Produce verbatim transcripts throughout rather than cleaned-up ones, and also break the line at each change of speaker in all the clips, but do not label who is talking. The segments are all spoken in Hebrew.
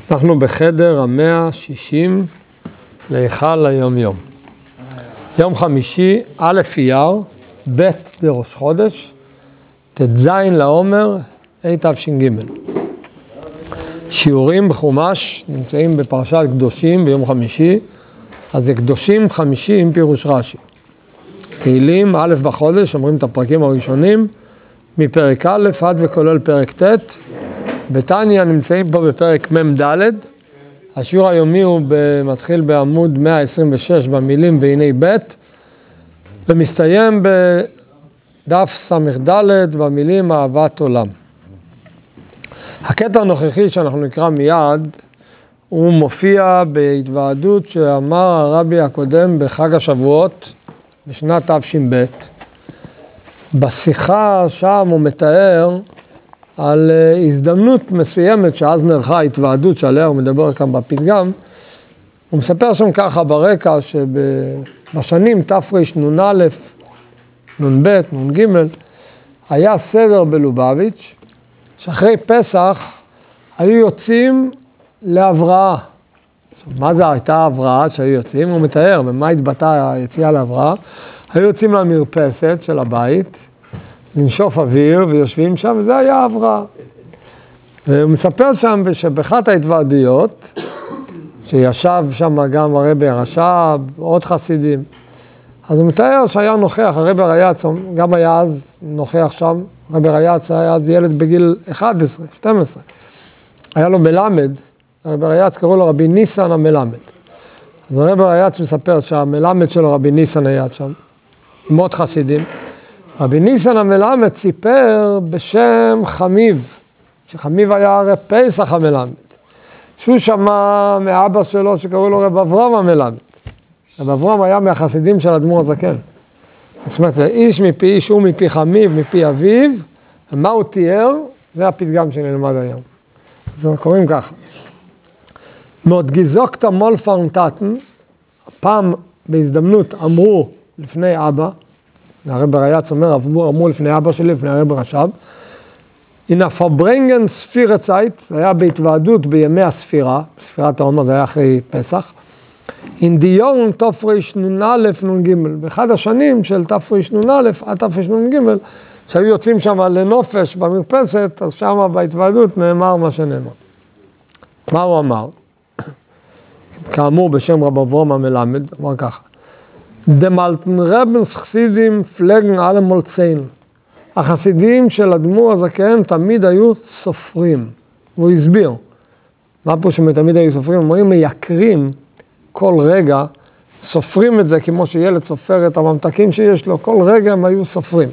אנחנו בחדר המאה השישים להיכל היום יום. יום חמישי, א' אייר, ב' בראש חודש, ט"ז לעומר, התש"ג. שיעורים בחומש נמצאים בפרשת קדושים ביום חמישי, אז זה קדושים חמישי עם פירוש רש"י. תהילים א' בחודש, אומרים את הפרקים הראשונים, מפרק א' עד וכולל פרק ט'. בתניא נמצאים פה בפרק מ"ד. השיעור היומי הוא מתחיל בעמוד מאה עשרים ושש במילים והנה ב' ומסתיים בדף ס"ד במילים אהבת עולם. הקטע הנוכחי שאנחנו נקרא מיד הוא מופיע בהתוועדות שאמר הרבי הקודם בחג השבועות בשנת תש"ב. בשיחה שם הוא מתאר על הזדמנות מסוימת שאז נערכה התוועדות שעליה הוא מדבר כאן בפתגם. הוא מספר שם ככה ברקע שבשנים תרנ"א, נ"ב, נ"ג, היה סדר בלובביץ' שאחרי פסח היו יוצאים להבראה. מה זה הייתה ההבראה שהיו יוצאים? הוא מתאר במה התבטא היציאה להבראה. היו יוצאים למרפסת של הבית, לנשוף אוויר ויושבים שם, וזה היה ההבראה. והוא מספר שם שבאחת ההתוועדויות, שישב שם גם הרבי הרש"ב, עוד חסידים, אז הוא מתאר שהיה נוכח, הרבי ריי"צ גם היה אז נוכח שם, הרבי ריי"צ היה אז ילד בגיל אחת עשרה, שתים עשרה. היה לו מלמד, הרבי ריי"צ קראו לו רבי ניסן המלמד. אז הרבי ריי"צ מספר שהמלמד שלו רבי ניסן היה שם, עם עוד חסידים. רבי ניסן המלמד סיפר בשם חמיב, שחמיב היה הרי פסח המלמד, שהוא שמע מאבא שלו שקראו לו רב אברהם המלמד. רב אברהם היה מהחסידים של אדמו"ר הזקן. זאת אומרת, איש מפי איש הוא מפי חמיב, מפי אביו, ומה הוא תיאר? זה הפתגם שנלמד היום. אז אנחנו קוראים ככה. מאוד גיזוקת מול פרנטטן, פעם בהזדמנות אמרו לפני אבא, הרבי ריי"צ אומר, אמרו לפני אבא שלי, לפני הרבי רש"ב, הנה פברנגן ספירה צייט, זה היה בהתוועדות בימי הספירה, ספירת העומר זה היה אחרי פסח, אינדיורן תרנ"א נ"ג, באחד השנים של תרנ"א עד תרנ"ג, שהיו יוצאים שם לנופש במרפסת, אז שם בהתוועדות נאמר מה שנאמר. מה הוא אמר? כאמור בשם רב אברהם המלמד, אמר ככה, דמלטן רבנס חסידים פלגן על המולציין. החסידים של אדמו"ר הזקן תמיד היו סופרים. והוא הסביר. מה פה שתמיד היו סופרים? אומרים מייקרים כל רגע, סופרים את זה כמו שילד סופר את הממתקים שיש לו, כל רגע הם היו סופרים.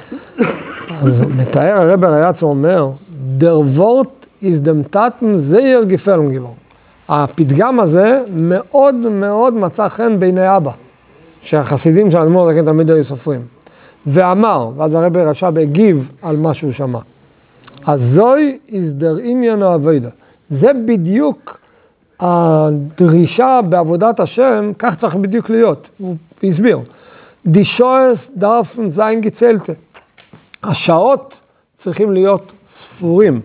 אז מתאר הרבי ריי"צ אומר, der Wort ist dem Taten sehr gefallen geworden. הפתגם הזה מאוד מאוד מצא חן בעיני אבא. שהחסידים של אדמו"ר הזקן תמיד היו סופרים. ואמר, ואז הרבי רש"ב הגיב על מה שהוא שמע. הזוי הסדר עניין העבודה. זה בדיוק הדרישה בעבודת השם, כך צריך בדיוק להיות. הוא הסביר. די שויס דרפן זיין גצלתה. השעות צריכים להיות ספורים.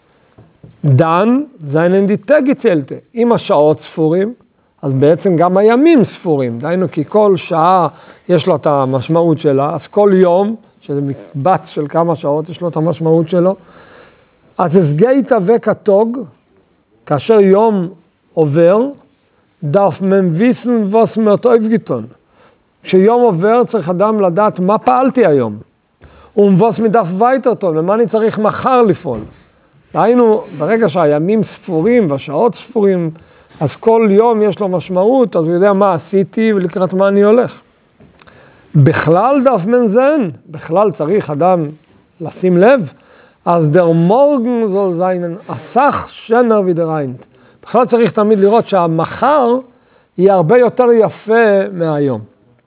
דן זיין אין די תג גצלתה. אם השעות ספורים, אז בעצם גם הימים ספורים, דהיינו כי כל שעה יש לו את המשמעות שלה, אז כל יום, שזה מקבץ של כמה שעות, יש לו את המשמעות שלו, אז הסגייתא וכתוג, כאשר יום עובר, דף ממביסן ווס מאותו גיטון. כשיום עובר צריך אדם לדעת מה פעלתי היום, ומבוס מדף וייטרטון, ומה אני צריך מחר לפעול. דהיינו, ברגע שהימים ספורים והשעות ספורים, אז כל יום יש לו משמעות, אז הוא יודע מה עשיתי ולקראת מה אני הולך. בכלל דף מנזן, בכלל צריך אדם לשים לב, אז דר מורגן זול זיינן, אסך שנר ודריינט. בכלל צריך תמיד לראות שהמחר יהיה הרבה יותר יפה מהיום.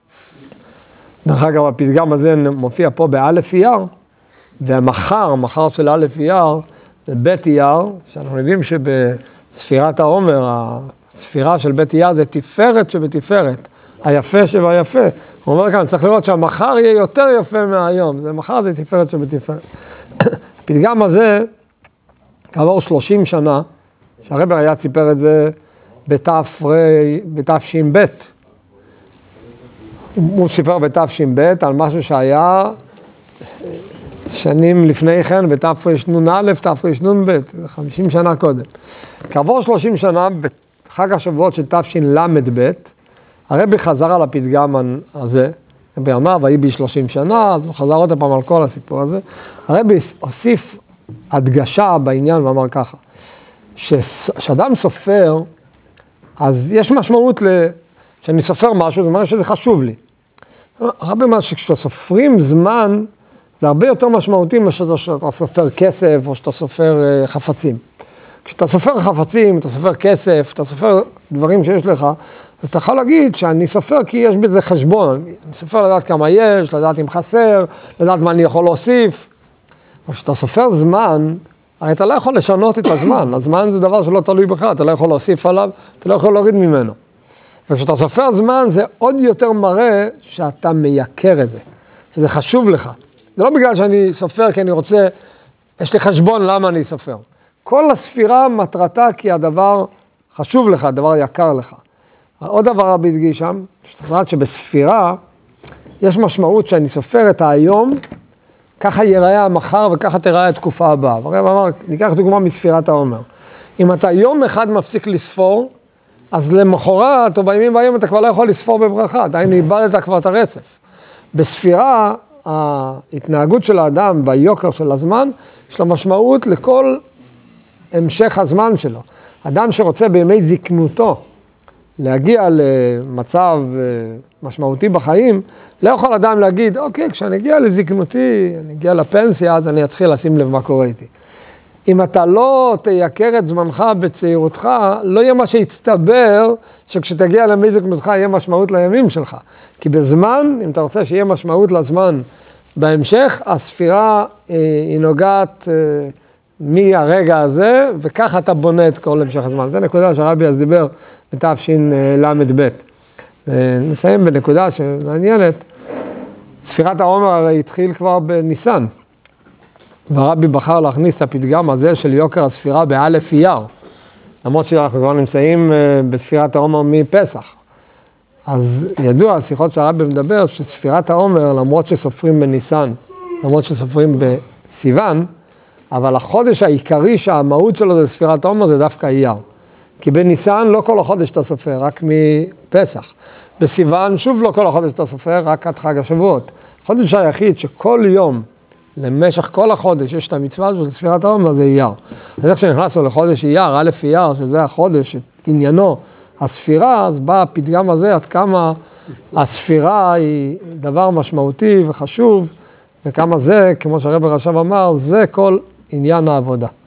דרך אגב, הפתגם הזה מופיע פה באלף אייר, והמחר, המחר של אלף אייר, זה בית אייר, שאנחנו יודעים שב... ספירת העומר, הספירה של בית אייר זה תפארת שבתפארת, היפה שבהיפה. הוא אומר כאן, צריך לראות שהמחר יהיה יותר יפה מהיום, זה מחר זה תפארת שבתפארת. הפתגם הזה, כעבור שלושים שנה, שהרב היה ציפר את זה בתש"ב. הוא סיפר בתש"ב על משהו שהיה שנים לפני כן, בתרנ"א, תרנ"ב, חמישים שנה קודם. כעבור שלושים שנה, בחג השבועות של תשל"ב, הרבי חזר על הפתגם הזה, הרבי אמר, ויהי בי שלושים שנה, אז הוא חזר עוד פעם על כל הסיפור הזה. הרבי הוסיף הדגשה בעניין ואמר ככה, כשאדם סופר, אז יש משמעות שאני סופר משהו, זאת אומרת שזה חשוב לי. הרבי אומר שכשאתה סופרים זמן, זה הרבה יותר משמעותי מאשר שאתה סופר כסף או שאתה סופר חפצים. כשאתה סופר חפצים, אתה סופר כסף, אתה סופר דברים שיש לך, אז אתה יכול להגיד שאני סופר כי יש בזה חשבון. אני סופר לדעת כמה יש, לדעת אם חסר, לדעת מה אני יכול להוסיף. אבל כשאתה סופר זמן, הרי אתה לא יכול לשנות את הזמן. הזמן זה דבר שלא תלוי בך, אתה לא יכול להוסיף עליו, אתה לא יכול להוריד ממנו. וכשאתה סופר זמן, זה עוד יותר מראה שאתה מייקר את זה, שזה חשוב לך. זה לא בגלל שאני סופר כי אני רוצה, יש לי חשבון למה אני סופר. כל הספירה מטרתה כי הדבר חשוב לך, הדבר יקר לך. עוד דבר רבי הדגיש שם, שאת יודעת שבספירה יש משמעות שאני סופר את היום, ככה ייראה המחר וככה תיראה התקופה הבאה. הרב אמר, ניקח דוגמה מספירת העומר. אם אתה יום אחד מפסיק לספור, אז למחרת או בימים והיום אתה כבר לא יכול לספור בברכה, עדיין איבדת כבר את הרצף. בספירה, ההתנהגות של האדם ביוקר של הזמן, יש לה משמעות לכל המשך הזמן שלו. אדם שרוצה בימי זקנותו להגיע למצב משמעותי בחיים, לא יכול אדם להגיד, אוקיי, כשאני אגיע לזקנותי, אני אגיע לפנסיה, אז אני אתחיל לשים לב מה קורה איתי. אם אתה לא תייקר את זמנך בצעירותך, לא יהיה מה שיצטבר, שכשתגיע לימי זקנותך יהיה משמעות לימים שלך. כי בזמן, אם אתה רוצה שיהיה משמעות לזמן בהמשך, הספירה היא נוגעת מהרגע הזה, וככה אתה בונה את כל המשך הזמן. זו נקודה שהרבי אז דיבר בתשל"ב. נסיים בנקודה שמעניינת. ספירת העומר הרי התחיל כבר בניסן. והרבי בחר להכניס את הפתגם הזה של יוקר הספירה באלף אייר. למרות שאנחנו כבר נמצאים בספירת העומר מפסח. אז ידוע, השיחות שהרבי מדבר, שספירת העומר, למרות שסופרים בניסן, למרות שסופרים בסיוון, אבל החודש העיקרי שהמהות שלו זה ספירת העומר, זה דווקא אייר. כי בניסן לא כל החודש אתה סופר, רק מפסח. בסיוון שוב לא כל החודש אתה סופר, רק עד חג השבועות. החודש היחיד שכל יום, למשך כל החודש, יש את המצווה של ספירת העומר, זה אייר. אז איך שנכנסנו לחודש אייר, א' אייר, שזה החודש, עניינו הספירה, אז בא הפתגם הזה, עד כמה הספירה היא דבר משמעותי וחשוב, וכמה זה, כמו שהרב הרש"ב אמר, זה כל עניין העבודה.